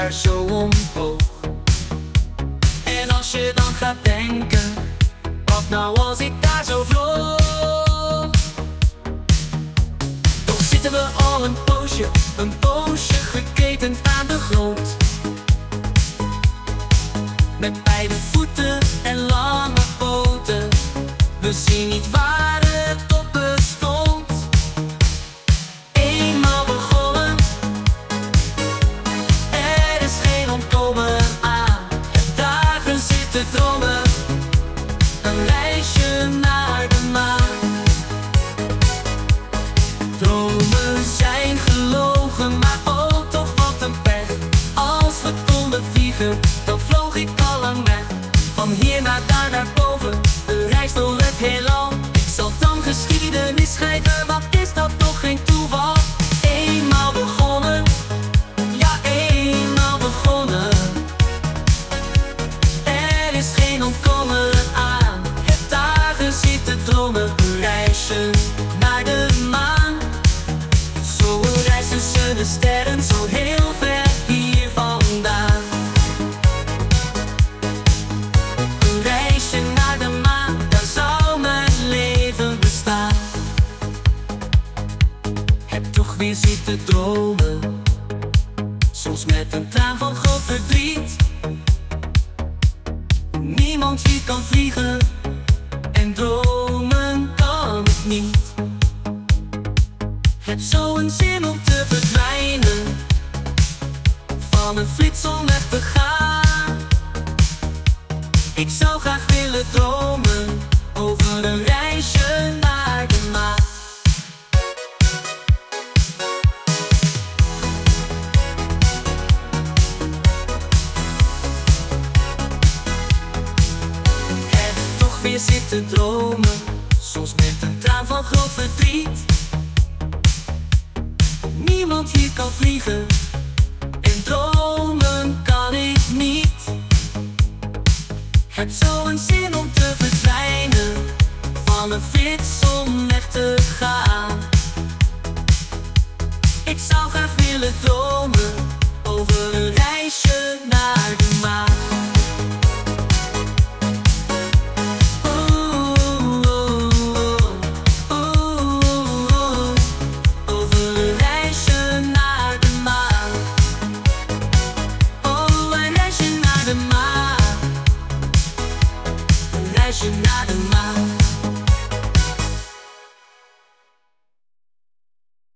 daar zo omhoog. En als je dan gaat denken, wat nou als ik daar zo vloog? Toch zitten we al een poosje geketend aan de grond. Met beide voeten en lange poten, we zien niet waar het op bestond. Eenmaal begonnen, er is geen ontkomen aan. Het dagen zitten dromen, een reisje naar de maan. Dromen zijn gelogen, maar oh toch wat een pech. Als we konden vliegen, dan vloog ik al lang weg. Van hier naar daar naar boven, de reis door het heelal. Ik zal dan geschiedenis schrijven, wat is dat toch geen toeval? Eenmaal begonnen, ja eenmaal begonnen. Er is geen ontkomen aan. Het dagen zitten dromen, een reisje naar de maan. Zo een reis tussen de sterren, zo heel ver hier vandaan. Een reisje naar de maan, daar zou mijn leven bestaan. Heb toch weer zitten dromen, soms met een traan van groot verdriet. Niemand hier kan vliegen en dromen kan het niet. Het zo een zin om te verdwijnen, van een flits om weg te gaan. Ik zou graag willen dromen over een reisje naar de maan. Heb toch weer zitten dromen, soms met een traan van groot verdriet. Niemand hier kan vliegen en dromen kan ik niet. Heb zo een zin om te verdwijnen, van een flits om weg te gaan. Ik zou graag willen dromen over een reisje naar de maan. Reisje naar de maan.